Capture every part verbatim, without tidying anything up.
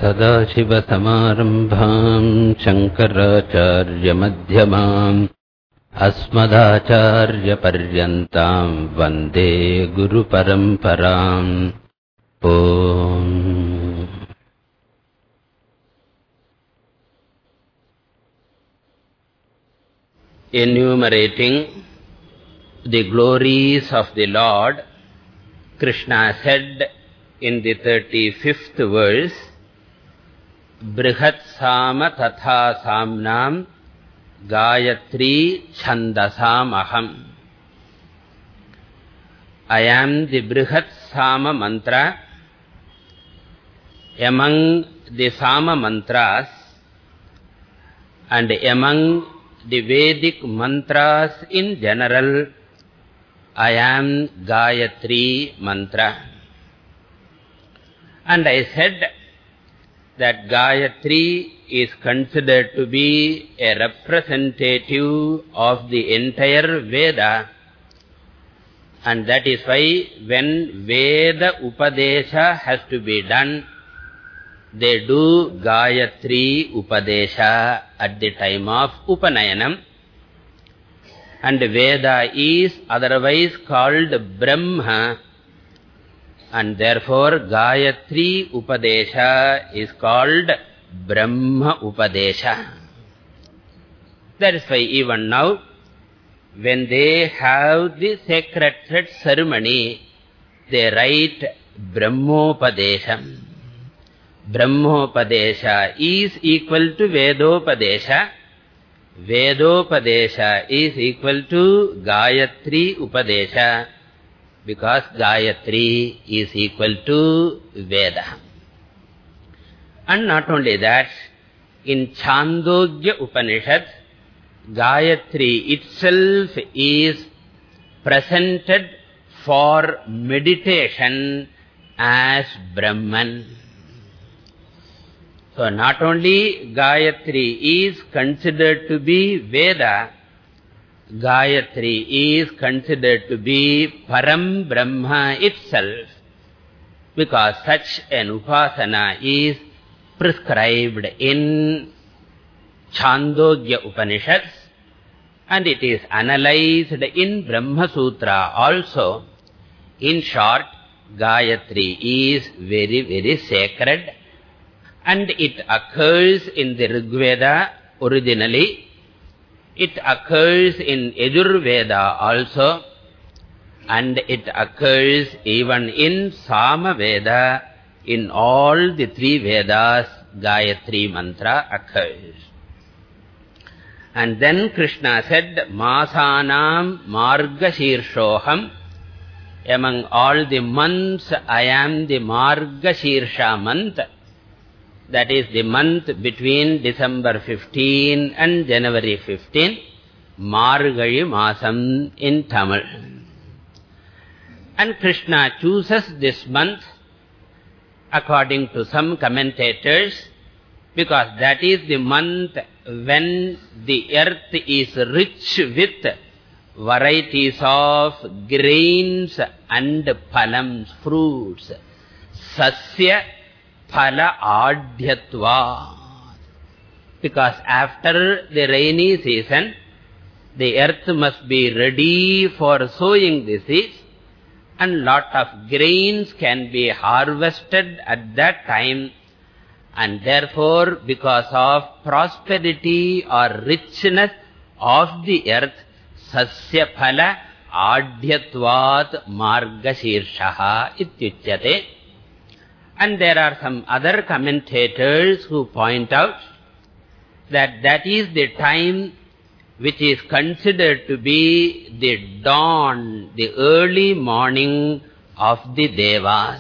सदाशिवसमारम्भाम् शङ्कराचार्यमध्यमाम् अस्मदाचार्यपर्यन्ताम् वन्दे गुरुपरम्पराम्. ॐ Enumerating the glories of the Lord, Krishna said in the thirty-fifth verse, Brihat Sama Tatha Samnam Gayatri Chandasam Aham. I am the Brihat Sama mantra. Among the Sama mantras and among the Vedic mantras in general, I am Gayatri mantra. And I said that Gayatri is considered to be a representative of the entire Veda, and that is why when Veda Upadesha has to be done, they do Gayatri Upadesha at the time of Upanayanam. And Veda is otherwise called Brahma, and therefore Gayatri Upadesha is called Brahma Upadesha. That is why even now, when they have the sacred thread ceremony, they write Brahmopadesha. Brahmopadesha is equal to Vedopadesha. Vedopadesha is equal to Gayatri Upadesha, because Gayatri is equal to Veda. And not only that, in Chandogya Upanishad, Gayatri itself is presented for meditation as Brahman. So not only Gayatri is considered to be Veda, Gayatri is considered to be Param Brahma itself, because such an upasana is prescribed in Chandogya Upanishads, and it is analyzed in Brahma Sutra also. In short, Gayatri is very, very sacred, and it occurs in the Rigveda originally. It occurs in Yajurveda also, and it occurs even in Samaveda. In all the three Vedas, Gayatri mantra occurs. And then Krishna said, Masanam Margashirshoham. Among all the months, I am the Margashirsha month. That is the month between December fifteenth and January fifteenth, Margali Masam in Tamil. And Krishna chooses this month, according to some commentators, because that is the month when the earth is rich with varieties of grains and palams, fruits. Sasya Phala Adhyatva. Because after the rainy season, the earth must be ready for sowing the seeds, and lot of grains can be harvested at that time. And therefore, because of prosperity or richness of the earth, Sasya Phala Adhyatvat Margashirshaha ityuchyate. And there are some other commentators who point out that that is the time which is considered to be the dawn, the early morning of the Devas.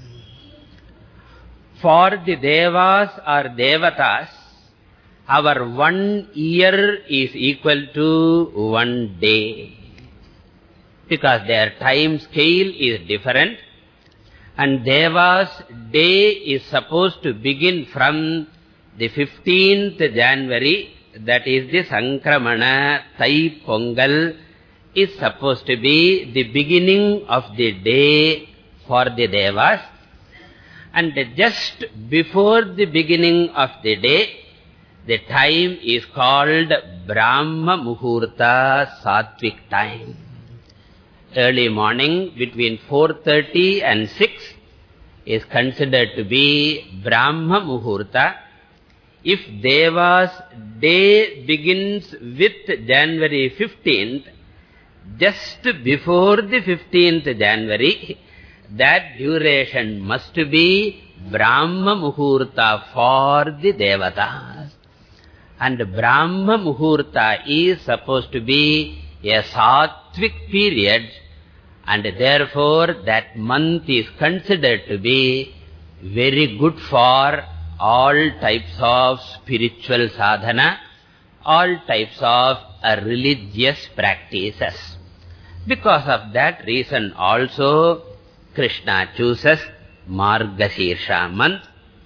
For the Devas or Devatas, our one year is equal to one day, because their time scale is different. And Deva's day is supposed to begin from the fifteenth January, that is the Sankramana Thai Pongal, is supposed to be the beginning of the day for the Devas. And just before the beginning of the day, the time is called Brahma Muhurta, Sattvic time. Early morning between four thirty and six is considered to be Brahma Muhurta. If Deva's day begins with January fifteenth, just before the fifteenth January, that duration must be Brahma Muhurta for the Devatas. And Brahma Muhurta is supposed to be a Sattvic period, and therefore that month is considered to be very good for all types of spiritual sadhana, all types of uh, religious practices. Because of that reason also, Krishna chooses Margashirsha month.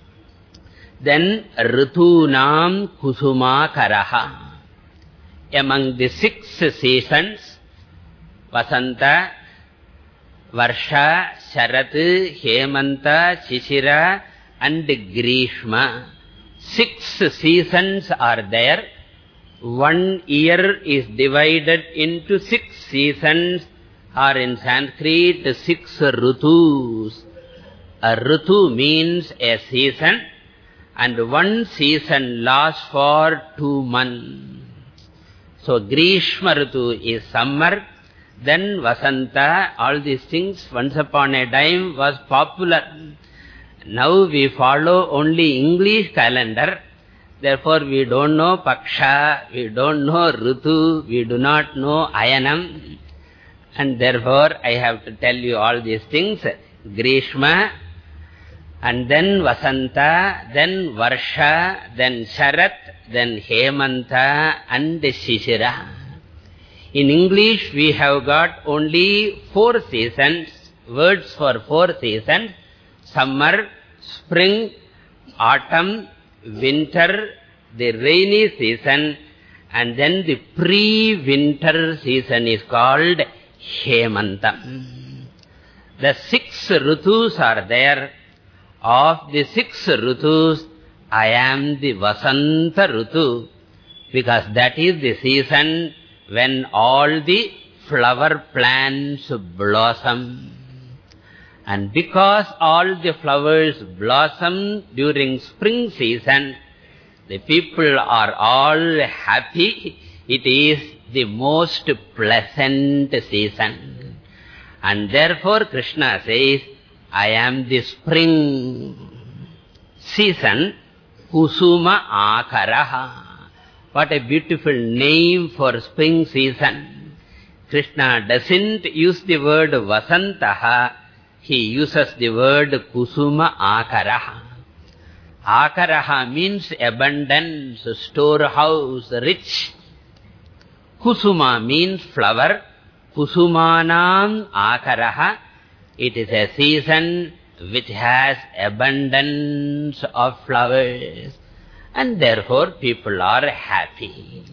Then Ritunam Kusuma Karaha. Among the six seasons, Vasanta, Varsha, Sharat, Hemanta, Shishira and Grishma. Six seasons are there. One year is divided into six seasons, or in Sanskrit, six Ritus. A Ritu means a season, and one season lasts for two months. So, Grishma Ritu is summer, then Vasanta, all these things once upon a time was popular. Now we follow only English calendar, therefore we don't know Paksha, we don't know Ritu, we do not know Ayanam, and therefore I have to tell you all these things. Grishma, and then Vasanta, then Varsha, then Sharat, then Hemanta and Shishira. In English we have got only four seasons, words for four seasons: summer, spring, autumn, winter, the rainy season, and then the pre-winter season is called Hemanta. The six Ritus are there. Of the six Ritus, I am the Vasanta Ritu, because that is the season when all the flower plants blossom. And because all the flowers blossom during spring season, the people are all happy. It is the most pleasant season. And therefore Krishna says, I am the spring season, Kusuma Akaraha. What a beautiful name for spring season. Krishna doesn't use the word Vasantaha, he uses the word Kusuma Akaraha. Akaraha means abundance, storehouse, rich. Kusuma means flower. Kusumanam Akaraha. It is a season which has abundance of flowers, and therefore people are happy.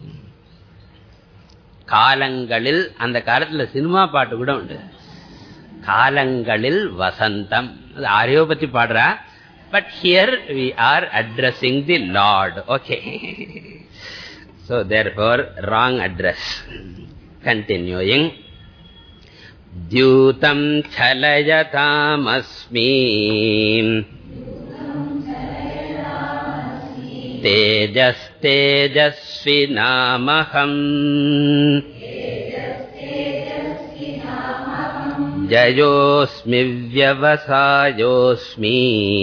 Kalangalil, and the kalathila cinema paattu kuda undu. Kalangalil Vasantam. Aryopati padra, but here we are addressing the Lord. Okay. So therefore, wrong address. Continuing. Dyutam chalayatam asmi tejas tejasvinamaham jayosmi vyavasayosmi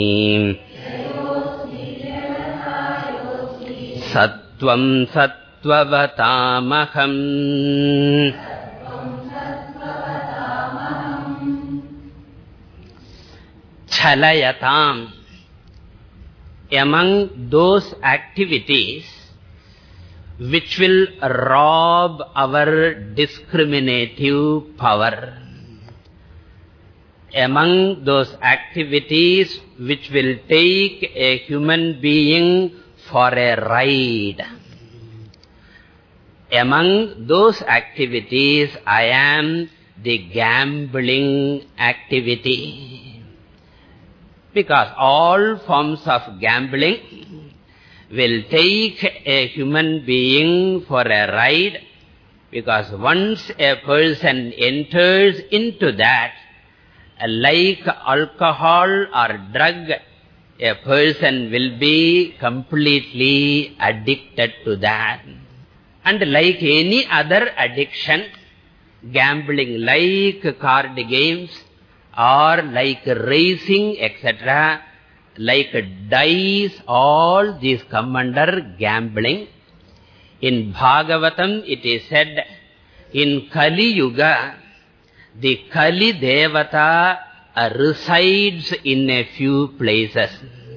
sattvam sattvavatamaham. Chalayatam. Among those activities which will rob our discriminative power, among those activities which will take a human being for a ride, among those activities I am the gambling activity. Because all forms of gambling will take a human being for a ride, because once a person enters into that, like alcohol or drug, a person will be completely addicted to that. And like any other addiction, gambling like card games or like racing, et cetera, like dice, all these come under gambling. In Bhagavatam it is said, in Kali Yuga, the Kali Devata resides in a few places.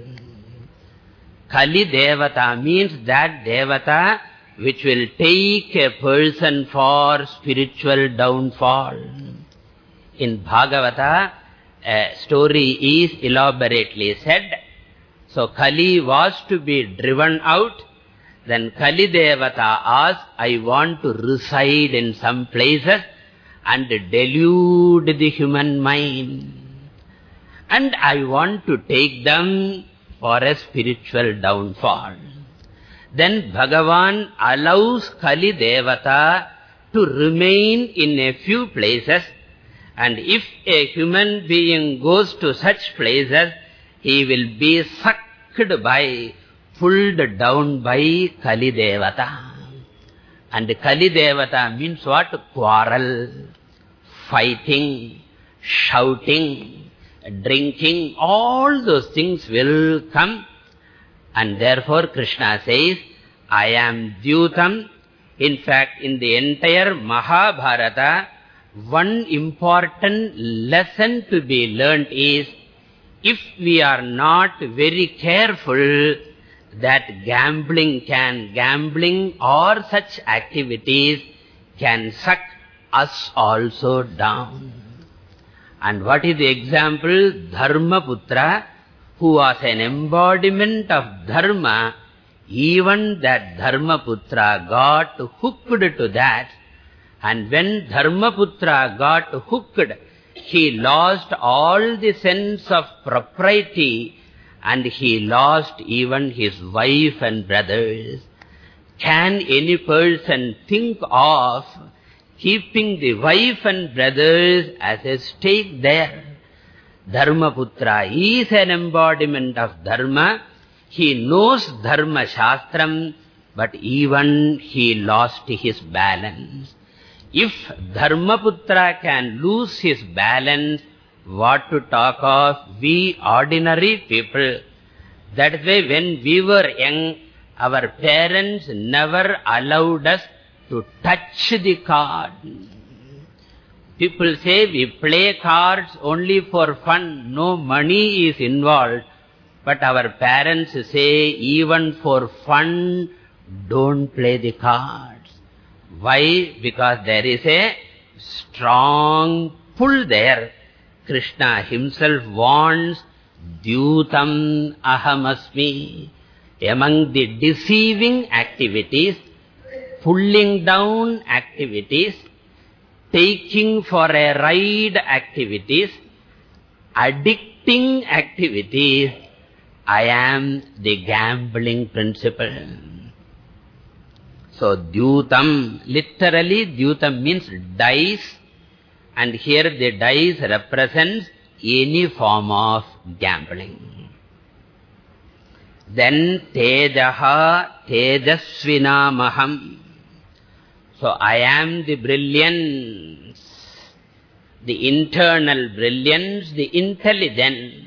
Kali Devata means that Devata which will take a person for spiritual downfall. In Bhagavata, a story is elaborately said. So Kali was to be driven out. Then Kali Devata asked, I want to reside in some places and delude the human mind. And I want to take them for a spiritual downfall. Then Bhagavan allows Kali Devata to remain in a few places. And if a human being goes to such places, he will be sucked by, pulled down by Kali Devata. And Kali Devata means what? Quarrel, fighting, shouting, drinking, all those things will come. And therefore Krishna says, I am Dyutam. In fact, in the entire Mahabharata, one important lesson to be learnt is, if we are not very careful, that gambling can, gambling or such activities can suck us also down. And what is the example? Dharmaputra, who was an embodiment of dharma, even that Dharmaputra got hooked to that. And when Dharmaputra got hooked, he lost all the sense of propriety and he lost even his wife and brothers. Can any person think of keeping the wife and brothers as a stake there? Dharmaputra is an embodiment of dharma. He knows dharma shastram, but even he lost his balance. If Dharmaputra can lose his balance, what to talk of we ordinary people? That way, when we were young, our parents never allowed us to touch the card. People say we play cards only for fun, no money is involved. But our parents say, even for fun, don't play the cards. Why? Because there is a strong pull there. Krishna himself warns, Dyutam ahamasmi. Among the deceiving activities, pulling down activities, taking for a ride activities, addicting activities, I am the gambling principle. So, Dyutam, literally Dyutam means dice, and here the dice represents any form of gambling. Then Tejaha Tejasvinamaham. So, I am the brilliance, the internal brilliance, the intelligence.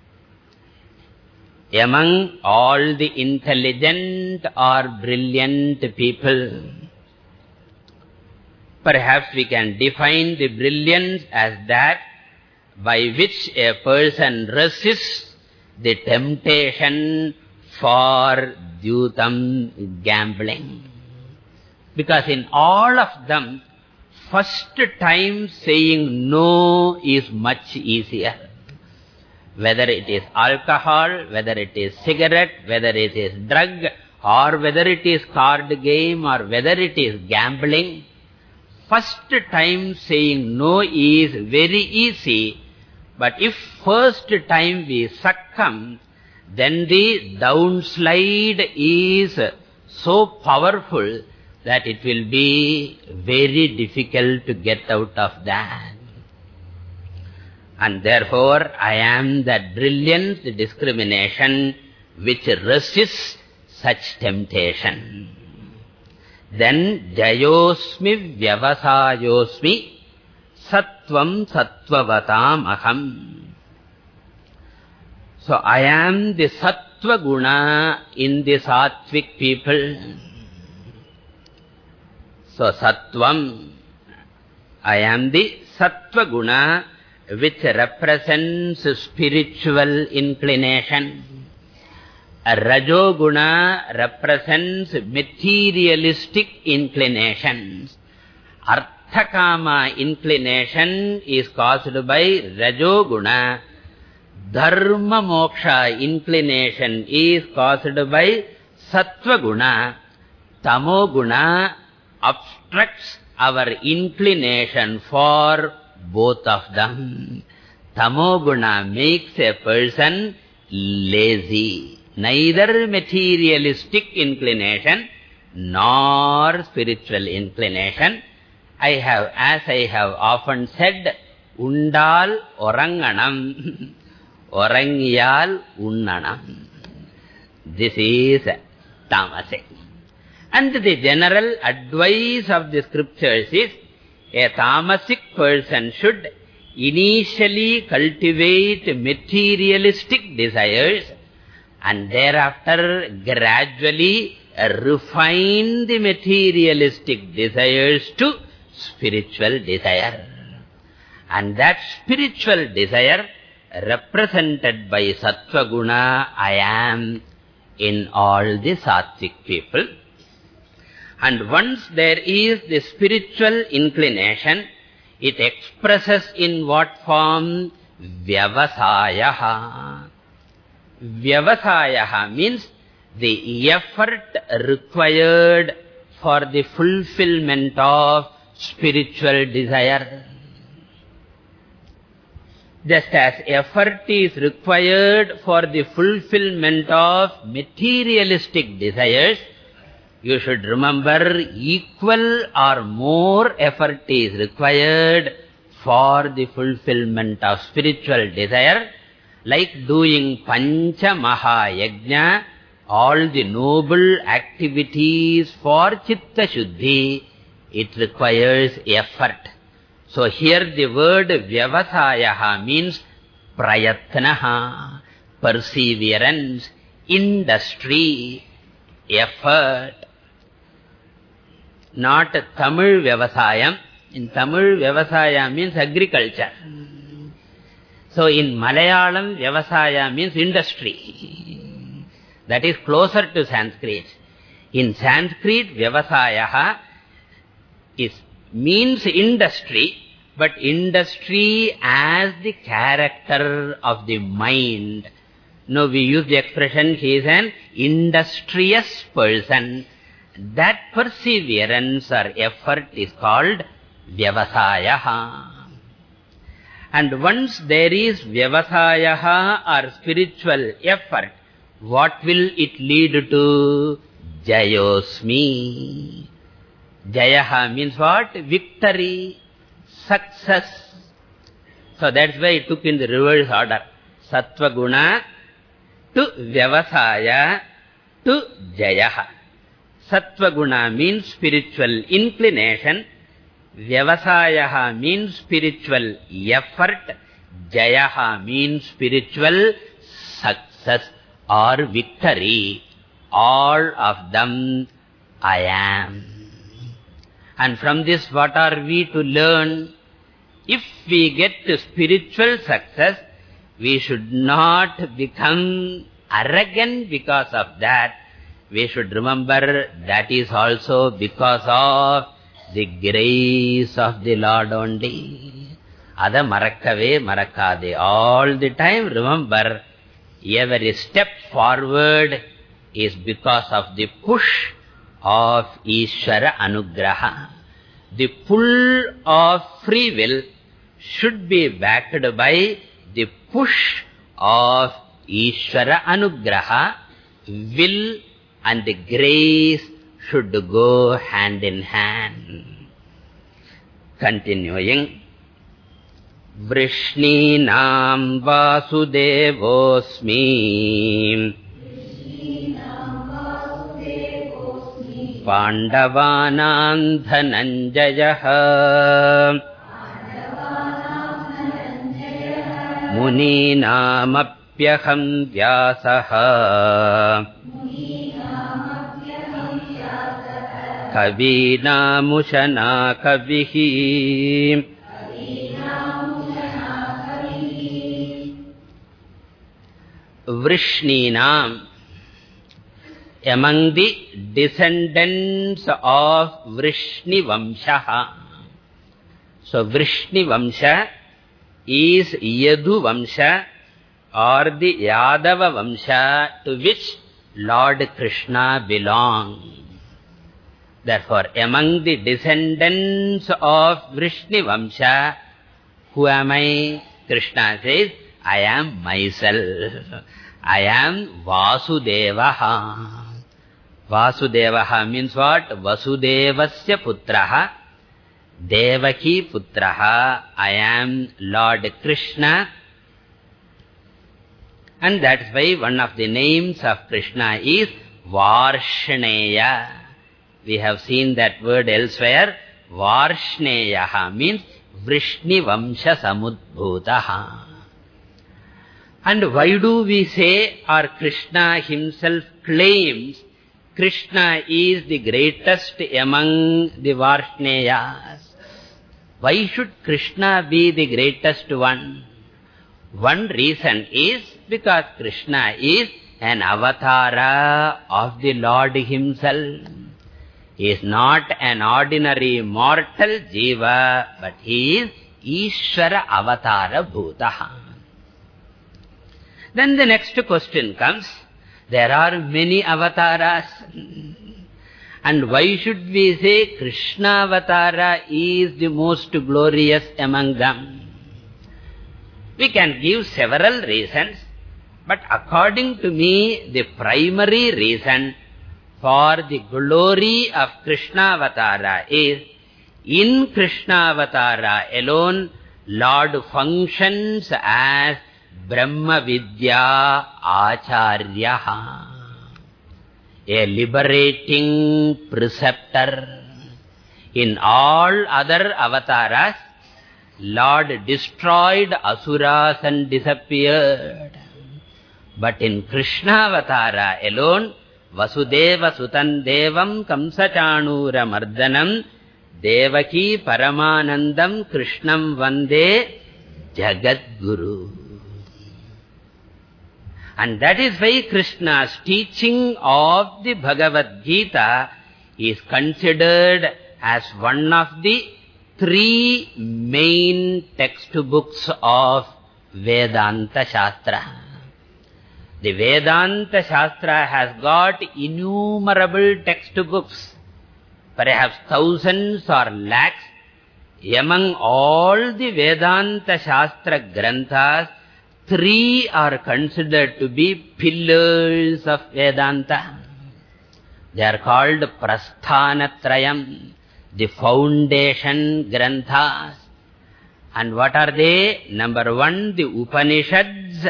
Among all the intelligent or brilliant people, perhaps we can define the brilliance as that by which a person resists the temptation for Dyutam gambling. Because in all of them, first time saying no is much easier. Whether it is alcohol, whether it is cigarette, whether it is drug, or whether it is card game, or whether it is gambling, first time saying no is very easy. But if first time we succumb, then the downslide is so powerful that it will be very difficult to get out of that. And therefore, I am that brilliant discrimination which resists such temptation. Then, Jayosmi Vyavasayosmi Sattvam Sattvavatam Aham. So, I am the Sattva Guna in the Sattvic people. So, Sattvam, I am the Sattva Guna which represents spiritual inclination. Rajoguna represents materialistic inclinations. Arthakama inclination is caused by Rajoguna. Dharma moksha inclination is caused by Sattvaguna. Tamoguna obstructs our inclination for both of them. Tamoguna makes a person lazy. Neither materialistic inclination nor spiritual inclination. I have, as I have often said, undal oranganam, orangiyal unnanam. This is tamasic. And the general advice of the scriptures is, a tamasic person should initially cultivate materialistic desires and thereafter gradually refine the materialistic desires to spiritual desire. And that spiritual desire represented by Sattva Guna, I am in all the Sattvic people. And once there is the spiritual inclination, it expresses in what form? Vyavasayaha. Vyavasayaha means the effort required for the fulfillment of spiritual desire. Just as effort is required for the fulfillment of materialistic desires, you should remember equal or more effort is required for the fulfillment of spiritual desire, like doing Pancha Maha Yajna, all the noble activities for Chitta Shuddhi, it requires effort. So here the word Vyavasayaha means Prayatnaha, perseverance, industry, effort. Not Tamil Vyavasayam. In Tamil, Vyavasaya means agriculture. So in Malayalam, Vyavasaya means industry. That is closer to Sanskrit. In Sanskrit, Vyavasayaha is, means industry, but industry as the character of the mind. No, we use the expression, he is an industrious person. That perseverance or effort is called Vyavasayaha. And once there is Vyavasayaha or spiritual effort, what will it lead to? Jayosmi. Jayaha means what? Victory, success. So that's why it took in the reverse order. Sattva Guna to Vyavasaya to Jayaha. Sattva Guna means spiritual inclination. Vyavasayaha means spiritual effort. Jayaha means spiritual success or victory. All of them I am. And from this, what are we to learn? If we get to spiritual success, we should not become arrogant because of that. We should remember that is also because of the grace of the Lord only. Ada marakkave marakkade. All the time remember, every step forward is because of the push of Ishvara Anugraha. The pull of free will should be backed by the push of Ishvara Anugraha, will and grace should go hand in hand. Continuing. Vrishninam Vasudevosmi Pandavanam Dhananjayaha Muninamapyaham Vyasaha Kavinamushana Kavihi. Vrishninam, among the descendants of Vrishni Vamsha. So Vrishni Vamsha is Yadu Vamsha or the Yadava Vamsha to which Lord Krishna belongs. Therefore, among the descendants of Vrishni Vamsha, who am I? Krishna says, I am myself. I am Vasudevaha. Vasudevaha means what? Vasudevasya putraha, Devaki putraha. I am Lord Krishna. And that's why one of the names of Krishna is Varshneya. We have seen that word elsewhere. Varshneyaha means Vrishni Vamsha Samudbhutaha. And why do we say, or Krishna himself claims, Krishna is the greatest among the Varshneyas? Why should Krishna be the greatest one? One reason is because Krishna is an avatara of the Lord himself. He is not an ordinary mortal jiva, but he is Ishvara avatara bhutaha. Then the next question comes, there are many avatars. And why should we say Krishna avatara is the most glorious among them? We can give several reasons, but according to me, the primary reason for the glory of Krishna avatara is, in Krishna avatara alone, Lord functions as Brahma Vidya Acharyaha, a liberating preceptor. In all other avatars, Lord destroyed asuras and disappeared. But in Krishna avatara alone, Vasudeva Sutan Devam Kamsachanura Mardanam Devaki Paramanandam Krishnam Vande Jagadguru. And that is why Krishna's teaching of the Bhagavad Gita is considered as one of the three main textbooks of Vedanta Shastra. The Vedanta Shastra has got innumerable textbooks, perhaps thousands or lakhs. Among all the Vedanta Shastra Granthas, three are considered to be pillars of Vedanta. They are called Prasthanatrayam, the foundation Granthas. And what are they? Number one, the Upanishads,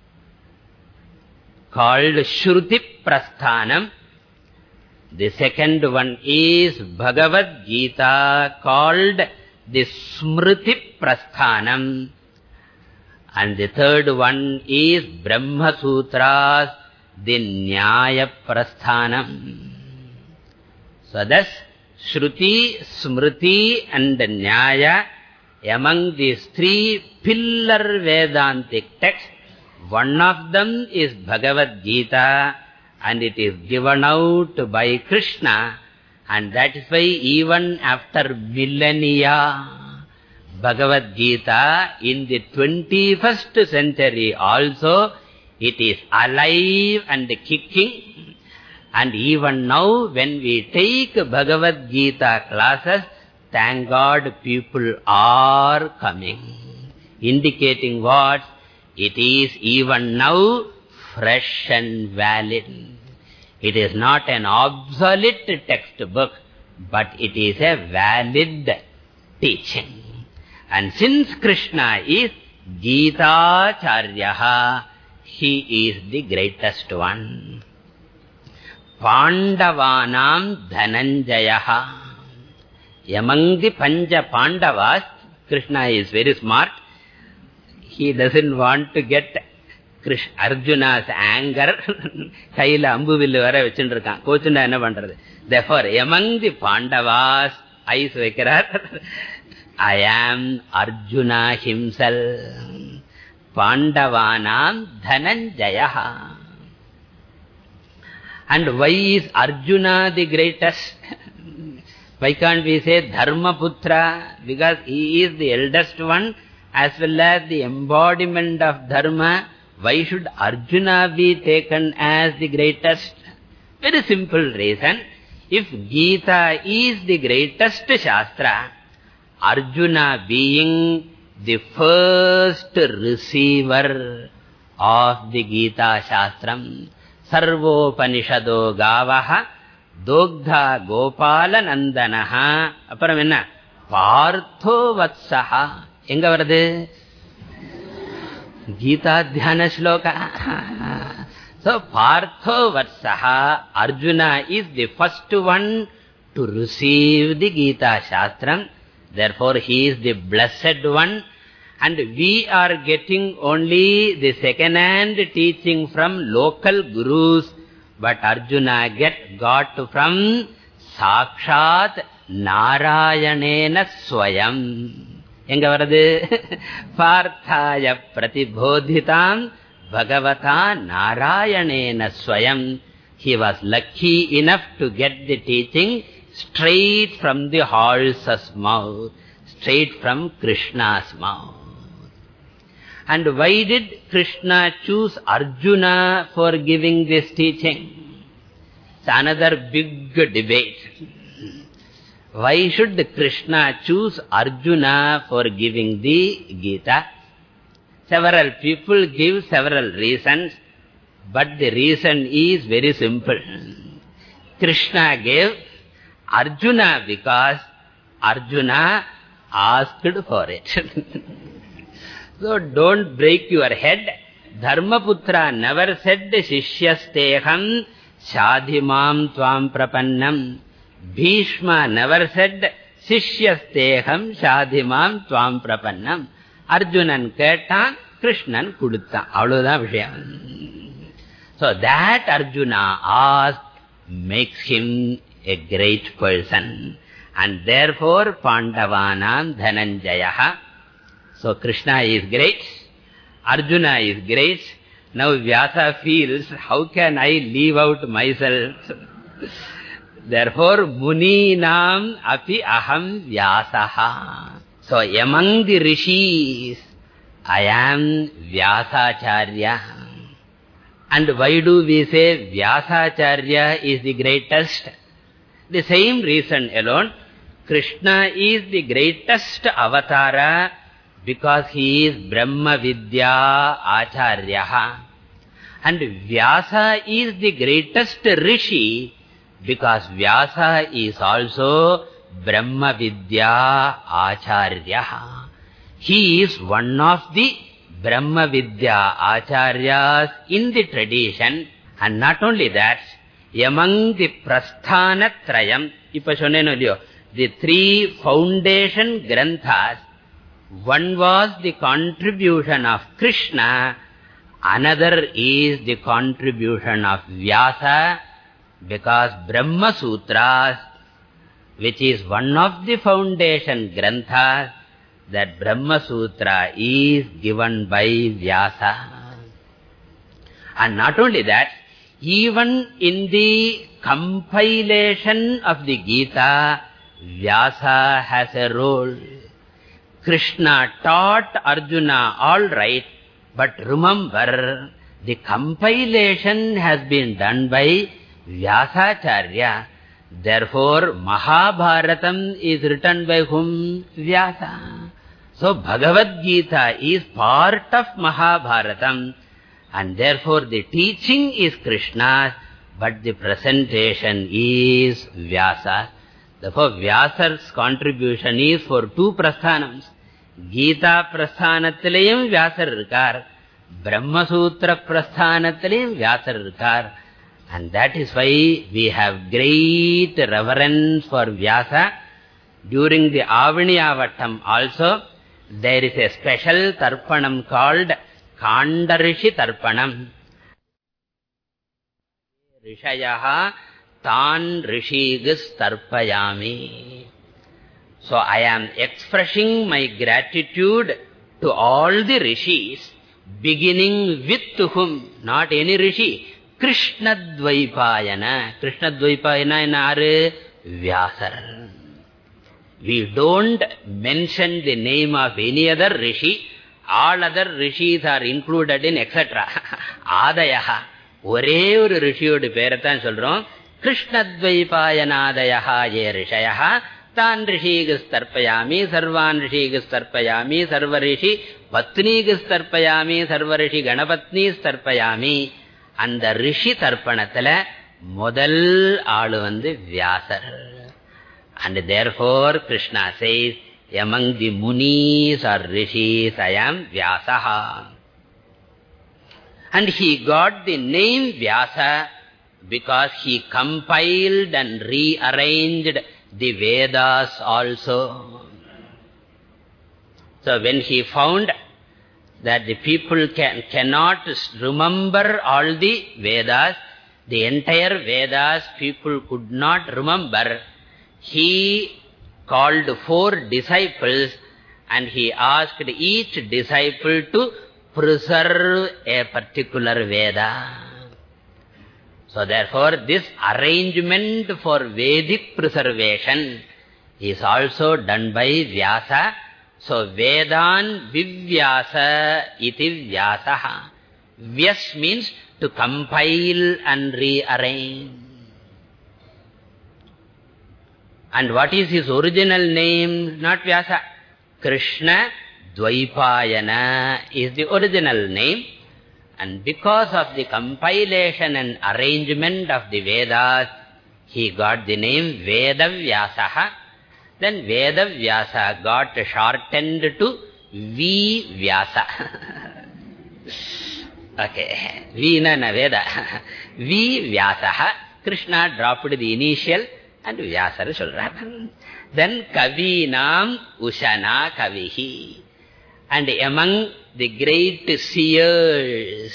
called Shruti Prasthanam. The second one is Bhagavad Gita, called the Smriti Prasthanam. And the third one is Brahma Sutras, the Nyaya Prasthanam. So thus, Shruti, Smriti and Nyaya, among these three pillar Vedantic texts, one of them is Bhagavad Gita, and it is given out by Krishna, and that is why even after millennia, Bhagavad Gita in the twenty-first century also, it is alive and kicking. And even now, when we take Bhagavad Gita classes, thank God people are coming. Indicating what? it is even now fresh and valid. It is not an obsolete textbook, but it is a valid teaching. And since Krishna is Gita Charyaha, he is the greatest one. Pandavanam Dhananjayaha. Among the Panja Pandavas, Krishna is very smart. He doesn't want to get Krishna, Arjuna's anger. Kaila ambu villu vara vechundirukkan. Kochunda enna pandrathu. Therefore, among the Pandavas, eyes vekirar, I am Arjuna himself. Pandavanam Dhananjayaha. And why is Arjuna the greatest? Why can't we say Dharmaputra? Because he is the eldest one as well as the embodiment of Dharma. Why should Arjuna be taken as the greatest? Very simple reason. If Gita is the greatest Shastra, Arjuna being the first receiver of the Gita Shastram, Sarvopanishado Gavaha, Dogdha Gopala Nandanaha, apparam enna? Partho Vatsaha. Enga varudhu? Gita Dhyana Shloka. So, Partho Vatsaha, Arjuna is the first one to receive the Gita Shastram. Therefore, he is the blessed one. And we are getting only the second-hand teaching from local gurus. But Arjuna get got from Sakshat Narayanena Swayam. Enga varadu? Parthaya Pratibodhitam Bhagavata Narayanena Swayam. He was lucky enough to get the teaching straight from the horse's mouth, straight from Krishna's mouth. And why did Krishna choose Arjuna for giving this teaching? It's another big debate. Why should Krishna choose Arjuna for giving the Gita? Several people give several reasons, but the reason is very simple. Krishna gave Arjuna because Arjuna asked for it. So don't break your head. Dharmaputra never said Shishyasteham Shadhimam Tvam Prapannam. Bhishma never said Shishyasteham Shadhimam Tvam Prapannam. Arjunan ketan, Krishnan kuduttan. Avlodha vishayam. So that Arjuna asked makes him a great person. And therefore Pandavanam Dhananjayaha. So Krishna is great, Arjuna is great. Now Vyasa feels, how can I leave out myself? Therefore, Muninam api aham Vyasaha. So among the rishis, I am Vyasacharya. And why do we say Vyasacharya is the greatest? The same reason alone. Krishna is the greatest avatara because he is Brahma Vidya Acharyaha. And Vyasa is the greatest rishi because Vyasa is also Brahma Vidya Acharyaha. He is one of the Brahma Vidya Acharyas in the tradition. And not only that, among the Prasthana Trayam, ipa sonneno illiyo, the three foundation granthas, one was the contribution of Krishna, another is the contribution of Vyasa, because Brahma Sutras, which is one of the foundation granthas, that Brahma Sutra is given by Vyasa. And not only that, even in the compilation of the Gita, Vyasa has a role. Krishna taught Arjuna all right, but remember, the compilation has been done by Vyasacharya. Therefore, Mahabharatam is written by whom? Vyasa. So Bhagavad Gita is part of Mahabharatam, and therefore the teaching is Krishna's, but the presentation is Vyasa. Therefore Vyasa's contribution is for two prasthanams. Gita prasthanathilayum Vyasar irukar, Brahma Sutra prasthanathilayum Vyasar irukar. And that is why we have great reverence for Vyasa. During the Avaniyavattam also, there is a special tarpanam called Kandarishi Tarpanam. Rishayaha Tan Rishigis Tarpayami. So I am expressing my gratitude to all the rishis, beginning with to whom, not any rishi, Krishna Dvaipayana. Krishna Dvaipayana in our Vyasar. We don't mention the name of any other rishi. All other rishis are included in et cetera. Adayaha. Ore oru rishiyodu perathan solrom. Krishna Dvaipayanadayaha ye rishayaha. Tan rishigis tarpayami, sarvan rishigis tarpayami, sarva rishi patnigis tarpayami, sarva rishi ganapatnis tarpayami. And the rishi tarpanathila modal aalu vandu Vyasar. And therefore Krishna says, among the munis or rishis, I am Vyasaha. And he got the name Vyasa because he compiled and rearranged the Vedas also. So when he found that the people can, cannot remember all the Vedas, the entire Vedas people could not remember, he called four disciples and he asked each disciple to preserve a particular Veda. So therefore this arrangement for Vedic preservation is also done by Vyasa. So Vedan Vivyasa iti Vyasaha. Vyas means to compile and rearrange. And what is his original name? Not Vyasa. Krishna Dvaipayana is the original name. And because of the compilation and arrangement of the Vedas, he got the name Veda Vyasaha. Then Veda Vyasa got shortened to V Vyasa. Okay. V na na Veda. V Vyasaha. Krishna dropped the initial and Vyasar solrar. Then Kavinam Ushana Kavihi. And among the great seers,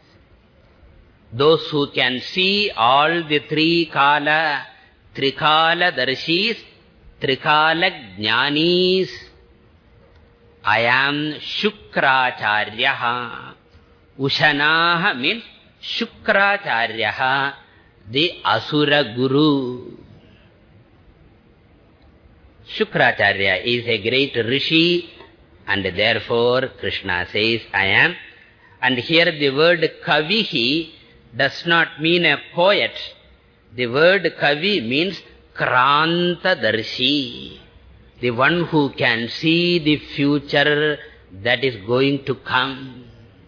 those who can see all the three kala, Trikala Darshis, Trikala Jnanis, I am Shukracharyaha. Ushanaha means Shukracharyaha, the Asura Guru. Shukracharya is a great rishi, and therefore Krishna says, I am. And here the word Kavihi does not mean a poet. The word Kavi means Kranta Darshi, the one who can see the future that is going to come.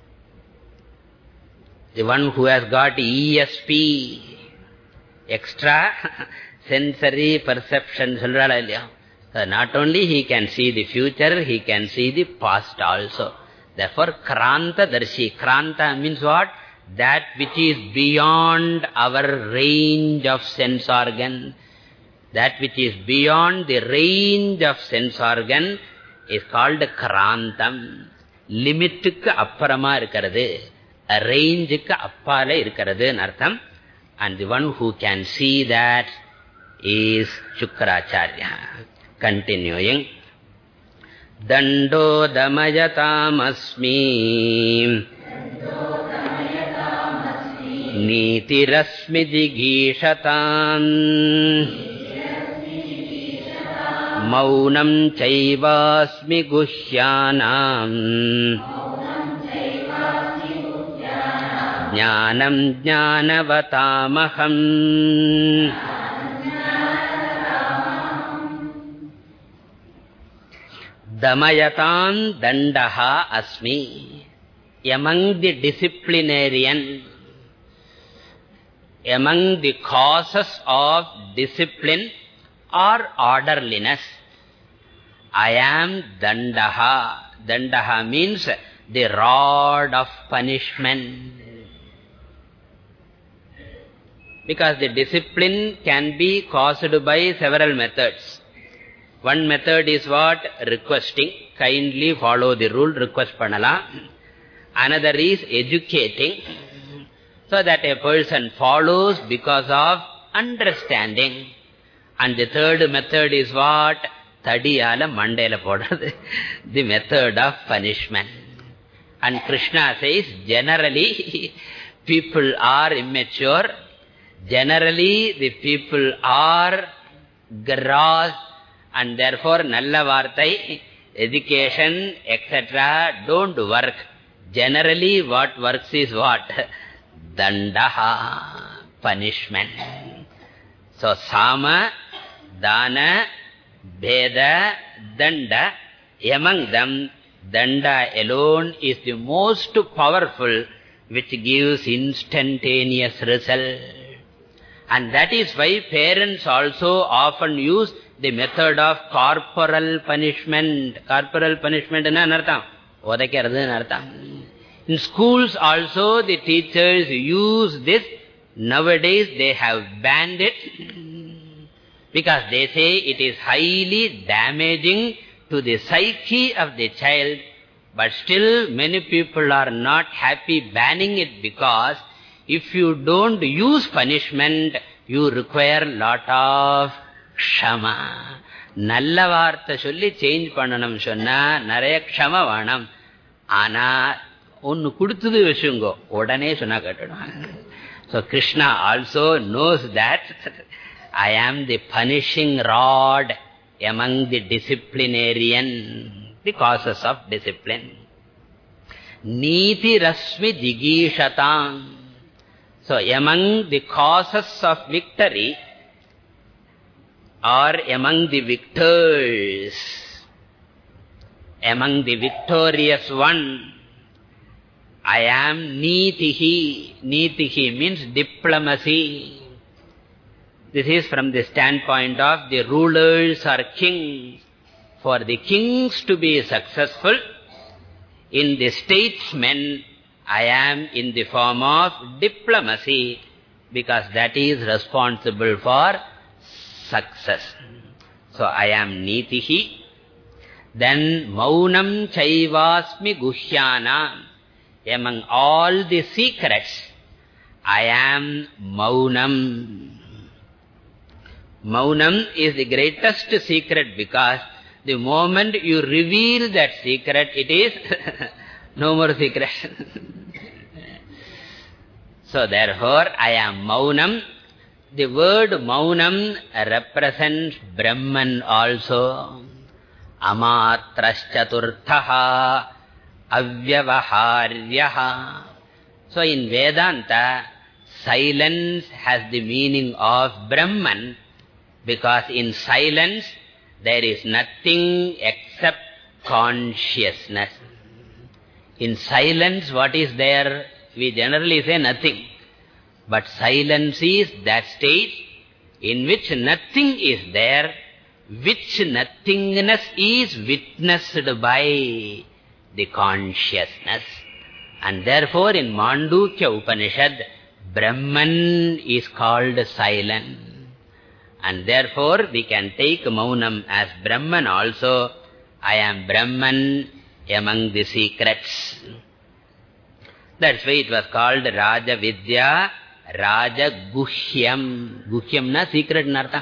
The one who has got E S P, extra sensory perception. So not only he can see the future, he can see the past also. Therefore, Kranta Darshi. Kranta means what? That which is beyond our range of sense organ. That which is beyond the range of sense organ is called Krantam. Limit-க்கு அப்பறமா இருக்கிறது. A range-க்கு அப்பால இருக்கிறது nartham. And the one who can see that is Shukracharya. Continuing. Dando damayatam asmi Nitirasmi jigishatam Maunam chaivasmi guhyanam Jnanam jnanavatamaham. Damayatam dandaha asmi. Among the disciplinarian, among the causes of discipline or orderliness, I am dandaha. Dandaha means the rod of punishment. Because the discipline can be caused by several methods. One method is what? Requesting. Kindly follow the rule, request panala. Another is educating. So that a person follows because of understanding. And the third method is what? Thadiyala mandela podadu. The method of punishment. And Krishna says, generally, people are immature. Generally, the people are gross. And therefore, nalla vartai, education, et cetera don't work. Generally, what works is what? Dandaha, punishment. So, Sama, Dana, Bheda, Danda, among them, Danda alone is the most powerful, which gives instantaneous result. And that is why parents also often use the method of corporal punishment. Corporal punishment is anartham. In schools also the teachers use this. Nowadays they have banned it because they say it is highly damaging to the psyche of the child. But still many people are not happy banning it, because if you don't use punishment, you require lot of Kshama. Nalla vaartha solli change pannanam sonna naraya kshama vaanam. Ana onnu kuduthudu vechungo odane sonna kettadum. So Krishna also knows that I am the punishing rod among the disciplinarian, the causes of discipline. Niti rasmi jigishatam. So among the causes of victory, or among the victors, among the victorious one, I am Nitihi. Nitihi means diplomacy. This is from the standpoint of the rulers or kings. For the kings to be successful, in the statesmen, I am in the form of diplomacy, because that is responsible for success. So I am Nitihi. Then Maunam Chaivasmi Guhyana. Among all the secrets, I am Maunam. Maunam is the greatest secret, because the moment you reveal that secret, it is no more secret. So therefore, I am Maunam. The word Maunam represents Brahman also. Amatraschaturthaha avyavaharyaha. So in Vedanta, silence has the meaning of Brahman, because in silence there is nothing except consciousness. In silence, what is there? We generally say nothing. But silence is that state in which nothing is there, which nothingness is witnessed by the consciousness. And therefore in Mandukya Upanishad, Brahman is called silent. And therefore we can take Maunam as Brahman also. I am Brahman among the secrets. That's why it was called Raja Vidya, Raja Guhyam. Guhyam na secret nartha.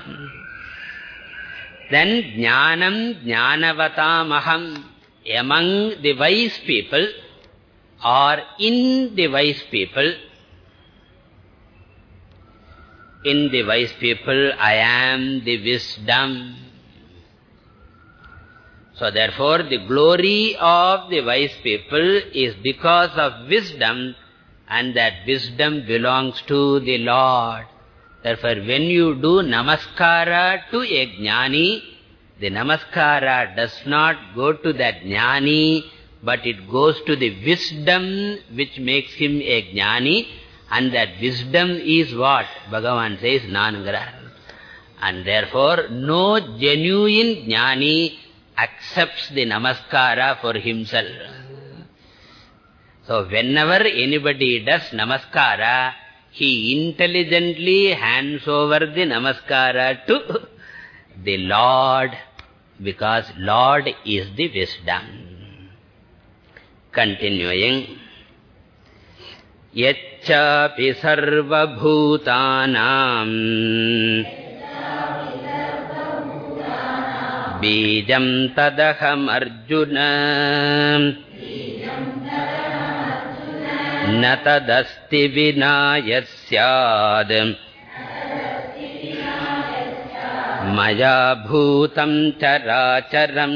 Then Jnanam Jnanavatamaham. Among the wise people, or in the wise people, in the wise people, I am the wisdom. So therefore, the glory of the wise people is because of wisdom, and that wisdom belongs to the Lord. Therefore, when you do namaskara to a jnani, The namaskara does not go to that jnani, but it goes to the wisdom which makes him a jnani. And that wisdom is what? Bhagavan says, Nanangara. And therefore, no genuine jnani accepts the namaskara for himself. So, whenever anybody does namaskara, he intelligently hands over the namaskara to the Lord, because Lord is the wisdom. Continuing. Yacchapi sarva bhutanam Bijam tadaham arjuna Natadasti vinayasyad Maya bhutam characharam.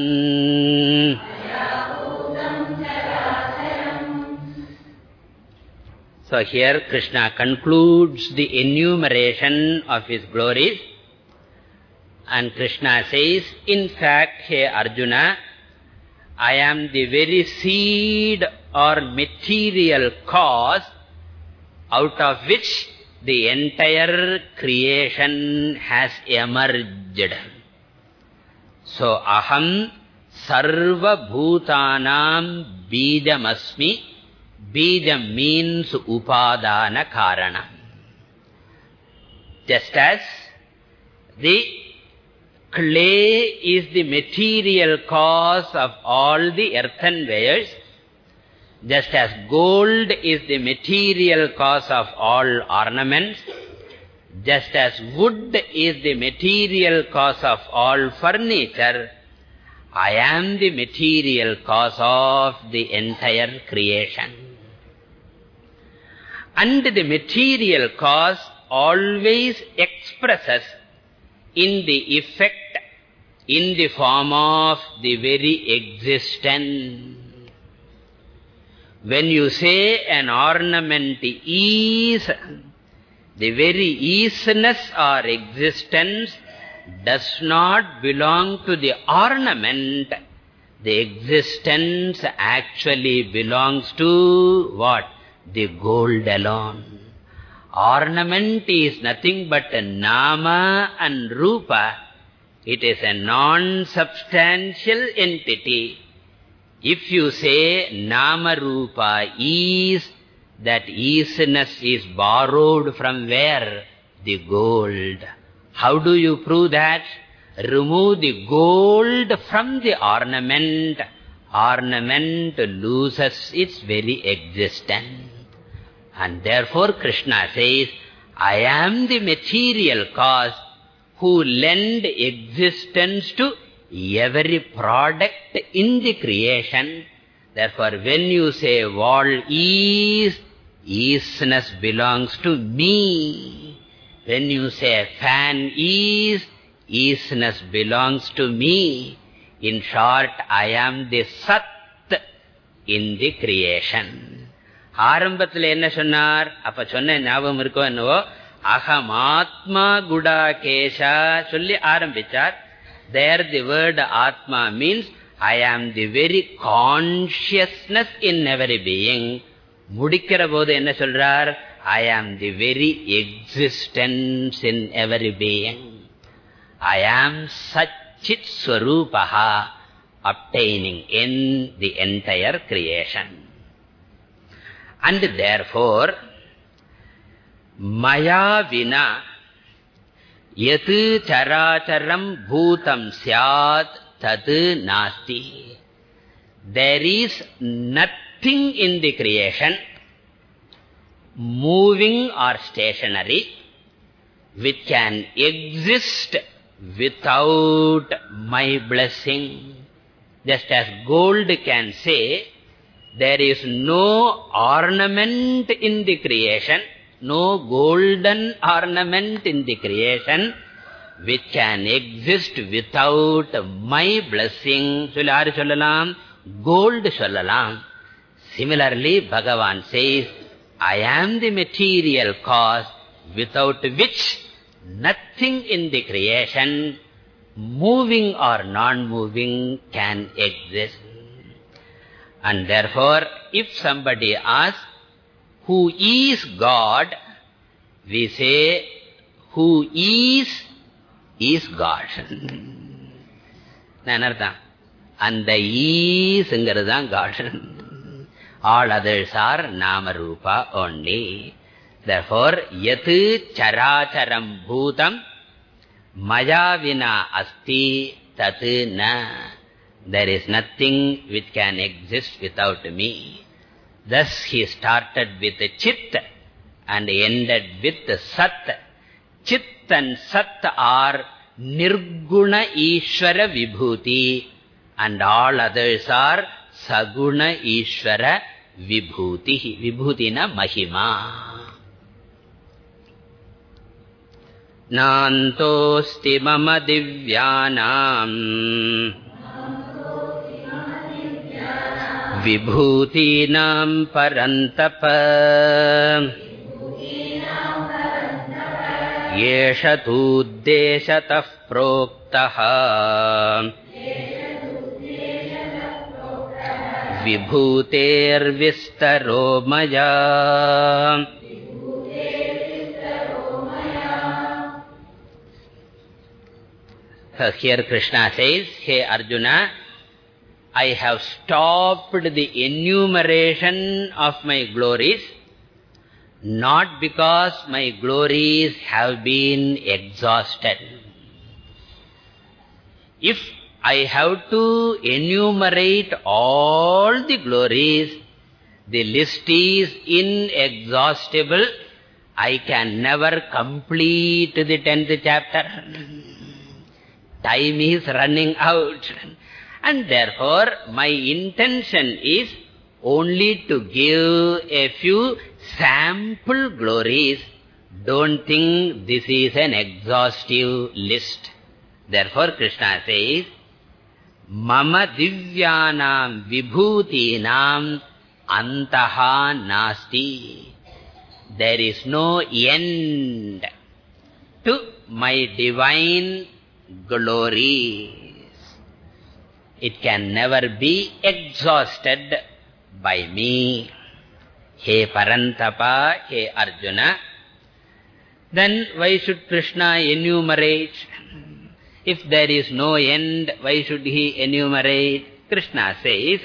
So here Krishna concludes the enumeration of his glories. And Krishna says, in fact, hey Arjuna, I am the very seed or material cause out of which the entire creation has emerged. So, aham sarva bhutanam bijamasmi. Bijam means upadana karana. Just as the clay is the material cause of all the earthenwares, just as gold is the material cause of all ornaments, just as wood is the material cause of all furniture, I am the material cause of the entire creation. And the material cause always expresses in the effect, in the form of the very existence. When you say an ornament is, the very easiness or existence does not belong to the ornament. The existence actually belongs to what? The gold alone. Ornament is nothing but a nama and rupa. It is a non-substantial entity. If you say nama rupa is, that easiness is borrowed from where? The gold. How do you prove that? Remove the gold from the ornament. Ornament loses its very existence. And therefore Krishna says, I am the material cause who lend existence to every product in the creation. Therefore, when you say wall is, easiness belongs to me. When you say fan is, easiness belongs to me. In short, I am the Sat in the creation. ஆரம்பத்தில் என்ன சொன்னார்? அப்ப சொன்ன ஞாபகம் இருக்கோ என்னவோ, அகமாத்மா குடாகேஷா சொல்லி ஆரம்பிச்சார். There the word Atma means I am the very consciousness in every being. முடிக்கிற போது என்ன சொல்றார்? I am the very existence in every being. I am Satchit Swarupaha, obtaining in the entire creation. And therefore, Maya vina yatu characharam bhutam syat tatu nasti. There is nothing in the creation, moving or stationary, which can exist without my blessing. Just as gold can say, there is no ornament in the creation, no golden ornament in the creation, which can exist without my blessing. Sollaru sollalam, gold sollalam. Similarly, Bhagavan says, I am the material cause without which nothing in the creation moving or non-moving can exist. And therefore, if somebody asks, who is God? We say, who is, is God. Nanartha. And the is ingaradhan God. All others are Nama Rupa only. Therefore, yat characharam bhutam maya vina asti tat na. There is nothing which can exist without me. Thus he started with Chit and ended with Sat. Chit and Sat are Nirguna Ishvara Vibhuti and all others are Saguna Ishvara Vibhuti. Vibhuti na Mahima. Nantosti mama divyanam Vibhutinam parantapa Yesha tuddeshatah proktaha Vibhuter vistaro maya. So here Krishna says, hey Arjuna, I have stopped the enumeration of my glories, not because my glories have been exhausted. If I have to enumerate all the glories, the list is inexhaustible. I can never complete the tenth chapter. Time is running out. And therefore, my intention is only to give a few sample glories. Don't think this is an exhaustive list. Therefore, Krishna says, Mama divyanam vibhutinam antaha nasti. There is no end to my divine glories. It can never be exhausted by me. He Parantapa, he Arjuna. Then why should Krishna enumerate? If there is no end, why should he enumerate? Krishna says,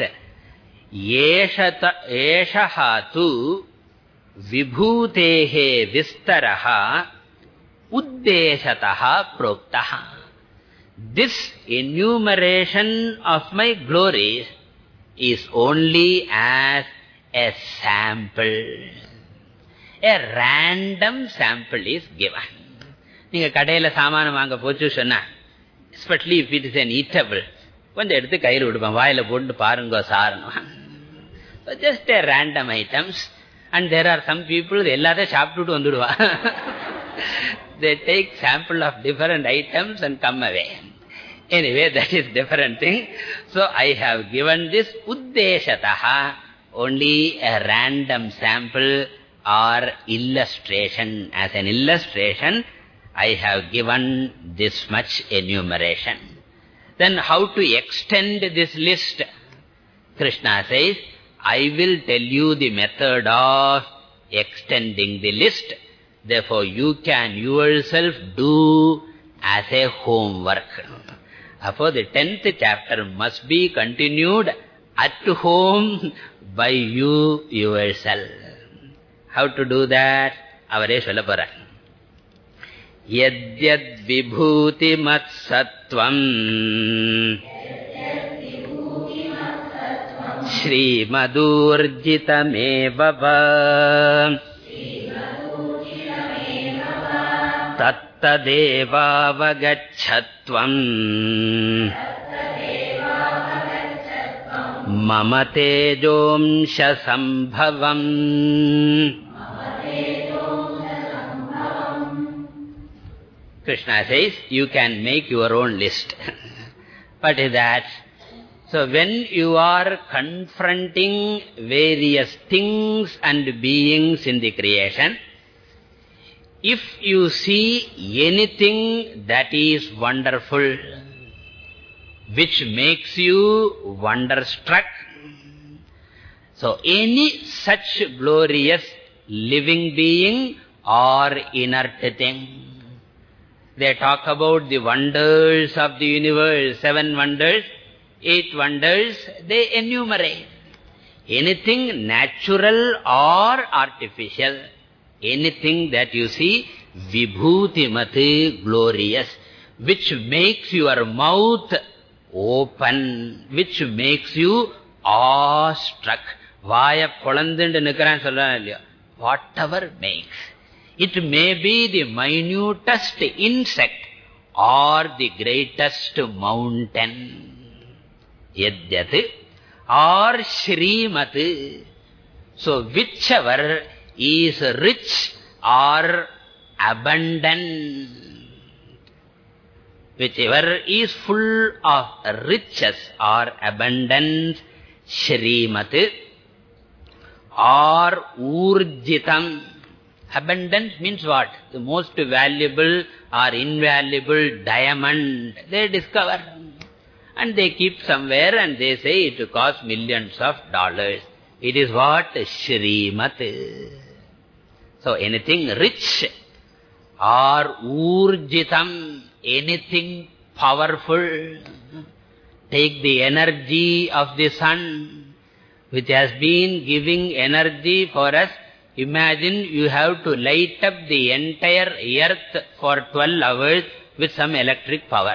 Yeshaha tu vibhutehe vistaraha uddeshataha proktaha. This enumeration of my glories is only as a sample. A random sample is given. Neenga kadaila samanam vaanga pochu sonna, especially if it is an eatable, konja eduthu kaiyila vidupam, vaayila pottu paarenga saaranu. So just a random items. And there are some people, ellatha saapittu vanduduva. They take sample of different items and come away. Anyway, that is different thing. So I have given this uddeshataha, only a random sample or illustration. As an illustration, I have given this much enumeration. Then how to extend this list? Krishna says, I will tell you the method of extending the list. Therefore, you can yourself do as a homework. Therefore, the tenth chapter must be continued at home by you yourself. How to do that? Avare sollapora. Yadyad vibhuti mat sattvam Shri madurjitameva tattadevavagachatvam mama tejomsha sambhavam. Krishna says, you can make your own list. What is that? So when you are confronting various things and beings in the creation, if you see anything that is wonderful, which makes you wonderstruck, so any such glorious living being or inert thing. They talk about the wonders of the universe, seven wonders, eight wonders, they enumerate. Anything natural or artificial, anything that you see, vibhutimati, glorious, which makes your mouth open, which makes you awestruck. Vaya kolandindu nikran sollan, whatever makes. It may be the minutest insect or the greatest mountain. Yadyat or Shrimat. So whichever is rich or abundant, whichever is full of riches or abundance, Shrimat or Urjitam. Abundant means what? The most valuable or invaluable diamond they discover. And they keep somewhere and they say it costs millions of dollars. It is what? Shrimat. So anything rich or urjitam, anything powerful. Take the energy of the sun, which has been giving energy for us. Imagine you have to light up the entire earth for twelve hours with some electric power.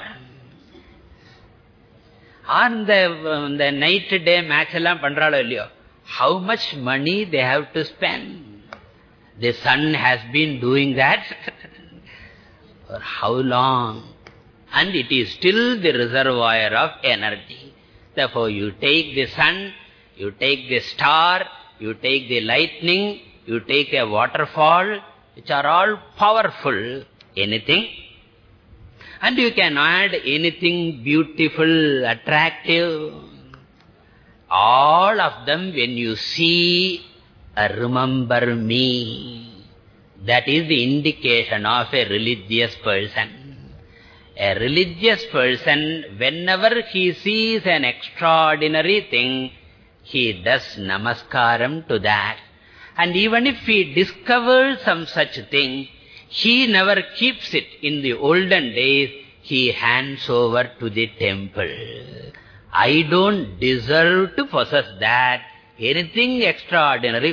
On the, the night-day match, how much money they have to spend? The sun has been doing that for how long? And it is still the reservoir of energy. Therefore, you take the sun, you take the star, you take the lightning, you take a waterfall, which are all powerful, anything. And you can add anything beautiful, attractive. All of them, when you see, uh, remember me. That is the indication of a religious person. A religious person, whenever he sees an extraordinary thing, he does namaskaram to that. And even if he discovers some such thing, he never keeps it. In the olden days, he hands over to the temple. I don't deserve to possess that. Anything extraordinary,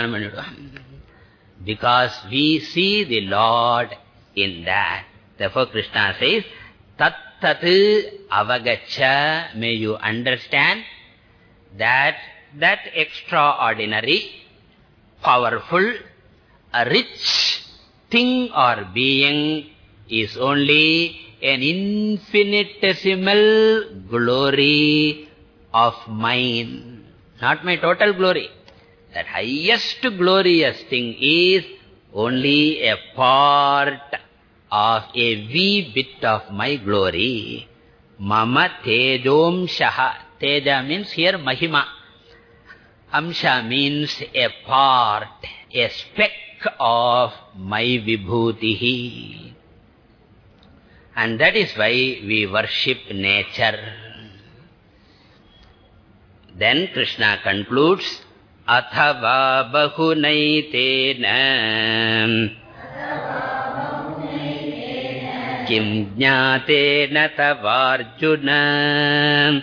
because we see the Lord in that. Therefore, Krishna says, Tat tat avagacha, may you understand that that extraordinary, powerful, a rich thing or being is only an infinitesimal glory of mine. Not my total glory. That highest glorious thing is only a part of a wee bit of my glory. Mama tejom shaha. Teja means here mahima. Amsha means a part, a speck of my vibhutihi. And that is why we worship nature. Then Krishna concludes, Athava bahunaitena kim jnatena tavarjuna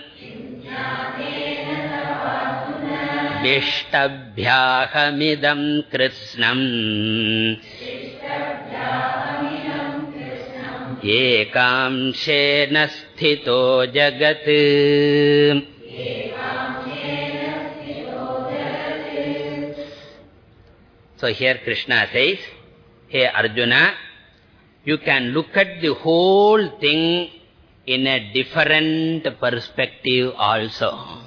Vishtabhyahamidam Krishnam Ekamshena sthito jagat. So here Krishna says, hey Arjuna, you can look at the whole thing in a different perspective also.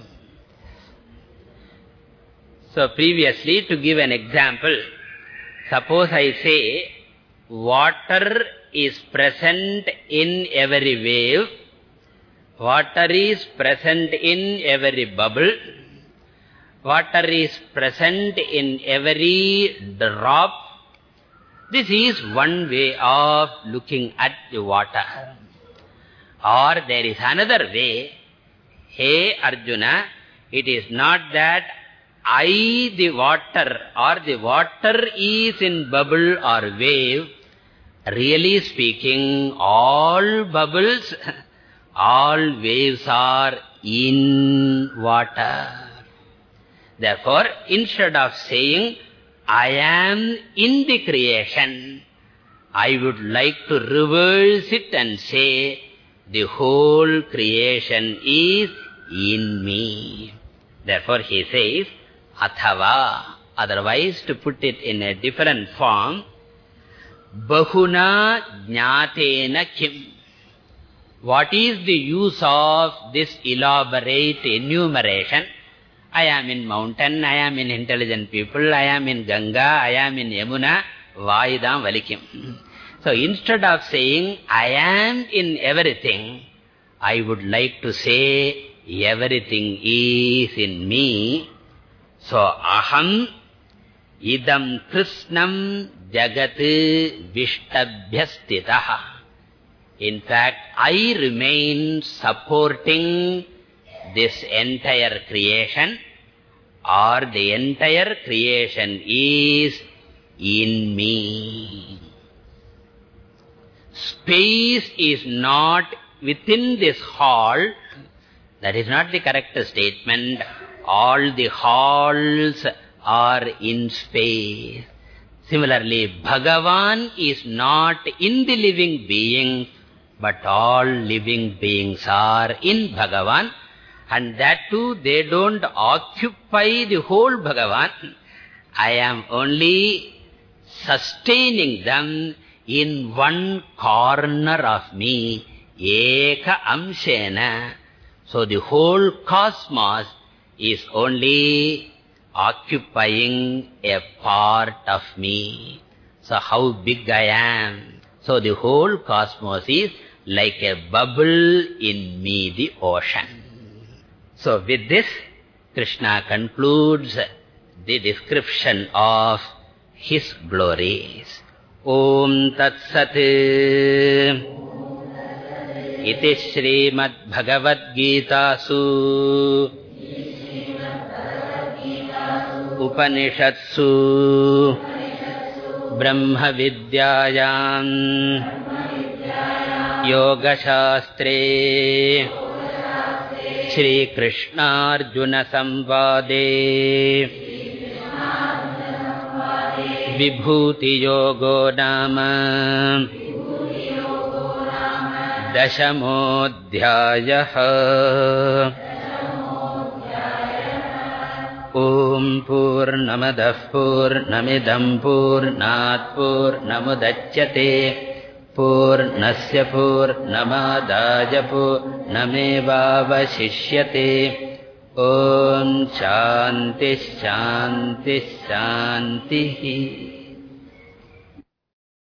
So previously, to give an example, suppose I say, water is present in every wave, water is present in every bubble, water is present in every drop, This is one way of looking at the water. Or there is another way. Hey Arjuna, it is not that I, the water, or the water is in bubble or wave. Really speaking, all bubbles, all waves are in water. Therefore, instead of saying, I am in the creation, I would like to reverse it and say, the whole creation is in me. Therefore, he says, Athava. Otherwise, to put it in a different form, Bahuna Jnatena Kim. What is the use of this elaborate enumeration? I am in mountain, I am in intelligent people, I am in Ganga, I am in Yamuna, Vaidam Valikim. So instead of saying, I am in everything, I would like to say, everything is in me. So, aham idam krishnam jagat vishtabhyastitaha. In fact, I remain supporting this entire creation, or the entire creation is in me. Space is not within this hall. That is not the correct statement. All the halls are in space. Similarly, Bhagavan is not in the living beings, but all living beings are in Bhagavan. And that too, they don't occupy the whole Bhagavan. I am only sustaining them in one corner of me, Eka Amshena. So the whole cosmos is only occupying a part of me. So how big I am. So the whole cosmos is like a bubble in me, the ocean. So with this, Krishna concludes the description of his glories. Om Tat Sat Iti Srimad Bhagavad Gita Su Upanishatsu Brahma Vidyayam Yoga Shastre Shri Krishna Arjuna Samvade Vibhuti Yogo Nama Dashamodhyayaha. Om Purnamadah Purnamidam Purnat Purnamudachyate Purnasya Purnamadaya Purnamevavashishyate. Om Shanti Shanti Shanti.